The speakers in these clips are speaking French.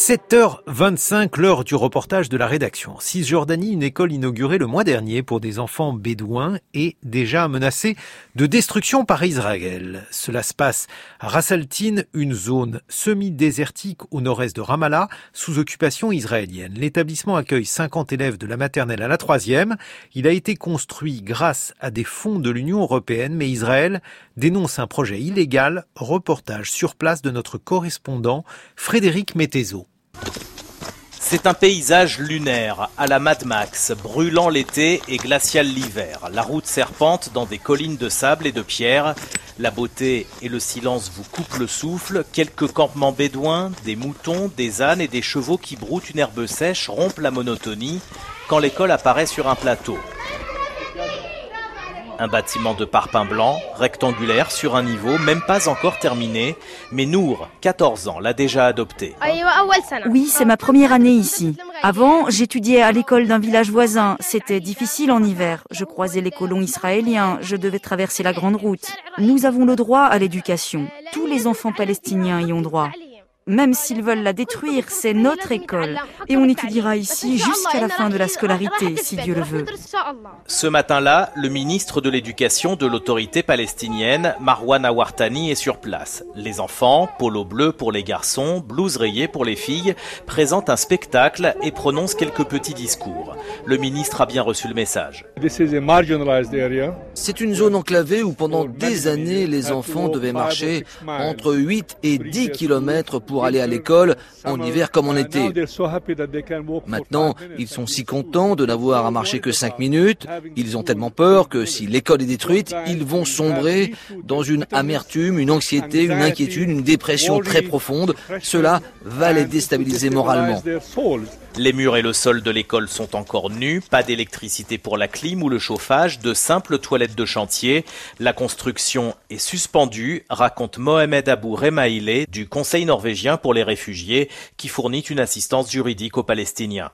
7h25, l'heure du reportage de la rédaction. En Cisjordanie, une école inaugurée le mois dernier pour des enfants bédouins est déjà menacée de destruction par Israël. Cela se passe à Ras Al-Tin, une zone semi-désertique au nord-est de Ramallah, sous occupation israélienne. L'établissement accueille 50 élèves de la maternelle à la 3e. Il a été construit grâce à des fonds de l'Union européenne, mais Israël dénonce un projet illégal. Reportage sur place de notre correspondant Frédéric Mettezo. C'est un paysage lunaire, à la Mad Max, brûlant l'été et glacial l'hiver. La route serpente dans des collines de sable et de pierre. La beauté et le silence vous coupent le souffle. Quelques campements bédouins, des moutons, des ânes et des chevaux qui broutent une herbe sèche rompent la monotonie quand l'école apparaît sur un plateau. Un bâtiment de parpaing blanc, rectangulaire, sur un niveau, même pas encore terminé. Mais Nour, 14 ans, l'a déjà adopté. Oui, c'est ma première année ici. Avant, j'étudiais à l'école d'un village voisin. C'était difficile en hiver. Je croisais les colons israéliens. Je devais traverser la grande route. Nous avons le droit à l'éducation. Tous les enfants palestiniens y ont droit. Même s'ils veulent la détruire, c'est notre école. Et on étudiera ici jusqu'à la fin de la scolarité, si Dieu le veut. Ce matin-là, le ministre de l'Éducation de l'autorité palestinienne, Marwan Awartani, est sur place. Les enfants, polo bleu pour les garçons, blouse rayée pour les filles, présentent un spectacle et prononcent quelques petits discours. Le ministre a bien reçu le message. C'est une zone enclavée où pendant des années, les enfants devaient marcher entre 8 et 10 kilomètres pour aller à l'école, en hiver comme en été. Maintenant, ils sont si contents de n'avoir à marcher que 5 minutes. Ils ont tellement peur que si l'école est détruite, ils vont sombrer dans une amertume, une anxiété, une inquiétude, une dépression très profonde. Cela va les déstabiliser moralement. Les murs et le sol de l'école sont encore nus, pas d'électricité pour la clim ou le chauffage, de simples toilettes de chantier. La construction est suspendue, raconte Mohamed Abou Remaile du Conseil norvégien pour les réfugiés qui fournit une assistance juridique aux Palestiniens.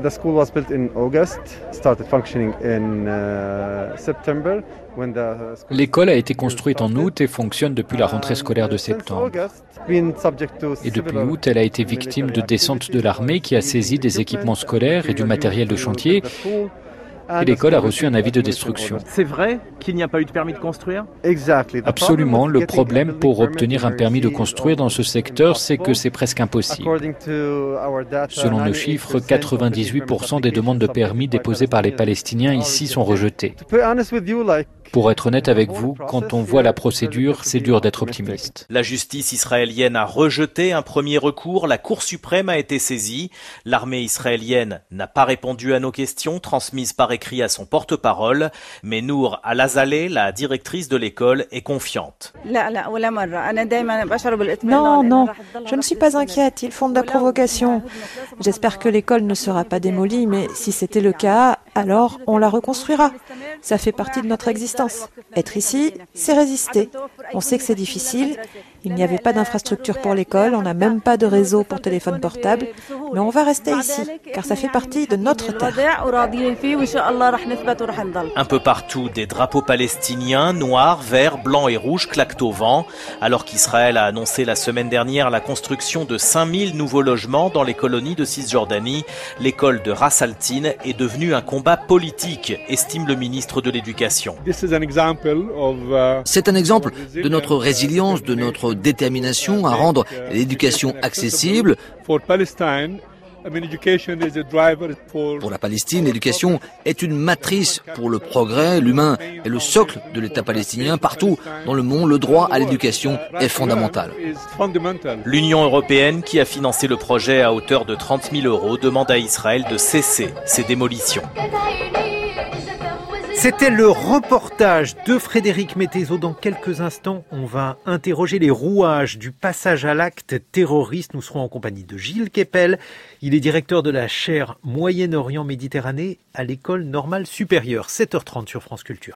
L'école a été construite en août et fonctionne depuis la rentrée scolaire de septembre. Et depuis août, elle a été victime de descentes de l'armée qui a saisi des équipements scolaires et du matériel de chantier. Et l'école a reçu un avis de destruction. C'est vrai qu'il n'y a pas eu de permis de construire ? Absolument. Le problème pour obtenir un permis de construire dans ce secteur, c'est que c'est presque impossible. Selon nos chiffres, 98% des demandes de permis déposées par les Palestiniens ici sont rejetées. Pour être honnête avec vous, quand on voit la procédure, c'est dur d'être optimiste. La justice israélienne a rejeté un premier recours. La Cour suprême a été saisie. L'armée israélienne n'a pas répondu à nos questions, transmises par écrit à son porte-parole. Mais Nour Al-Azaleh, la directrice de l'école, est confiante. Non, je ne suis pas inquiète. Ils font de la provocation. J'espère que l'école ne sera pas démolie, mais si c'était le cas, alors on la reconstruira. Ça fait partie de notre existence. Être ici, c'est résister. On sait que c'est difficile. Il n'y avait pas d'infrastructure pour l'école, on n'a même pas de réseau pour téléphone portable. Mais on va rester ici, car ça fait partie de notre terre. Un peu partout, des drapeaux palestiniens, noirs, verts, blancs et rouges claquent au vent. Alors qu'Israël a annoncé la semaine dernière la construction de 5000 nouveaux logements dans les colonies de Cisjordanie, l'école de Ras Al-Tin est devenue un combat politique, estime le ministre de l'Éducation. C'est un exemple de notre résilience, de notre détermination à rendre l'éducation accessible. Pour la Palestine, l'éducation est une matrice pour le progrès. L'humain est le socle de l'État palestinien. Partout dans le monde, le droit à l'éducation est fondamental. L'Union européenne, qui a financé le projet à hauteur de 30 000 €, demande à Israël de cesser ces démolitions. C'était le reportage de Frédéric Mettezo. Dans quelques instants, on va interroger les rouages du passage à l'acte terroriste. Nous serons en compagnie de Gilles Kepel. Il est directeur de la chaire Moyen-Orient-Méditerranée à l'École normale supérieure. 7h30 sur France Culture.